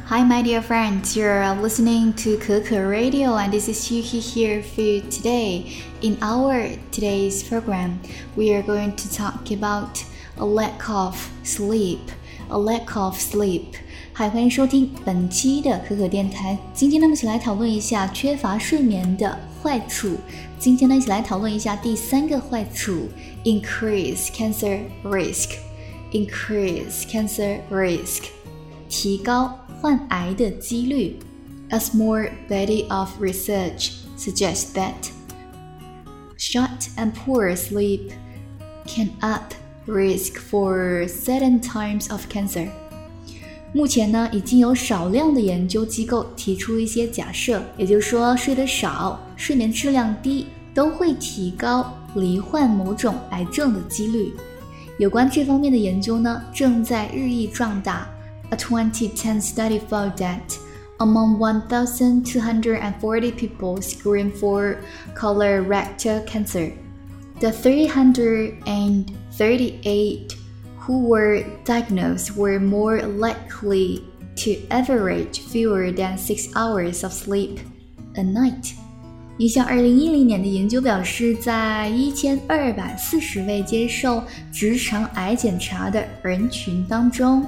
Hi, my dear friends. You're listening to Keke Radio, and this is Yuki here for you today. In our today's program, we are going to talk about a lack of sleep. A lack of sleep. 嗨，欢迎收听本期的可可电台。今天呢，我们一起来讨论一下缺乏睡眠的坏处。今天呢，一起来讨论一下第三个坏处 ：increase cancer risk。increase cancer risk， 提高患癌的几率。A small body of research suggests that short and poor sleep can up risk for certain types of cancer。目前呢，已经有少量的研究机构提出一些假设，也就是说，睡得少、睡眠质量低都会提高罹患某种癌症的几率。有关这方面的研究呢，正在日益壮大。A 2010 study found that among 1,240 people screened for colorectal cancer, the 338 who were diagnosed were more likely to average fewer than 6 hours of sleep a night. 一项2010年的研究表示，在1240位接受直肠癌检查的人群当中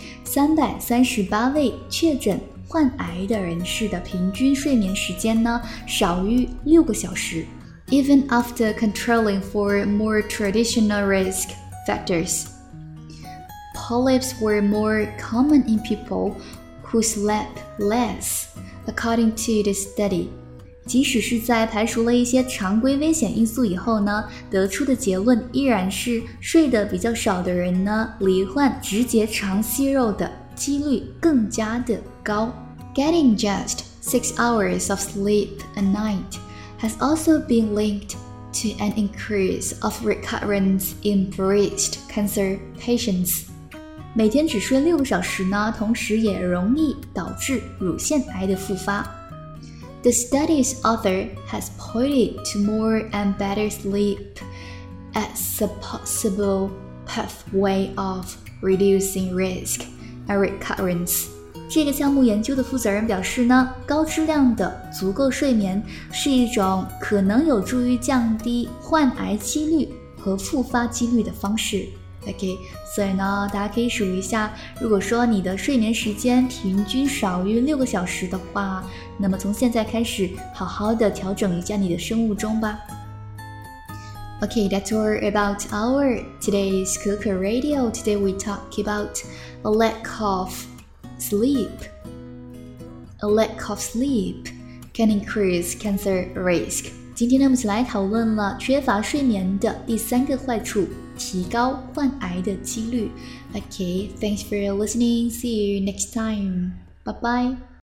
，338位确诊患癌的人士的平均睡眠时间呢，少于6个小時 even after controlling for more traditional risk factors. Polyps were more common in people who slept less, according to the study. 即使是在排除了一些常规危险因素以后呢，得出的结论依然是睡得比较少的人呢，罹患直结肠息肉的几率更加的高。Getting just 6 hours of sleep a night has also been linked to an increase of recurrence in breast cancer patients. 每天只睡6个小时呢，同时也容易导致乳腺癌的复发。The study's author has pointed to more and better sleep as a possible pathway of reducing risk and recurrence. 这个项目研究的负责人表示呢，高质量的足够睡眠是一种可能有助于降低患癌几率和复发几率的方式。OK， 所以呢，大家可以数一下，如果说你的睡眠时间平均少于6个小时的话，那么从现在开始，好好的调整一下你的生物钟吧。Okay, that's all about our today's Keke Radio. Today we talk about a lack of sleep. A lack of sleep can increase cancer risk. 今天呢，我们一起来讨论了缺乏睡眠的第三个坏处，提高患癌的几率。Okay, thanks for listening. See you next time. Bye bye.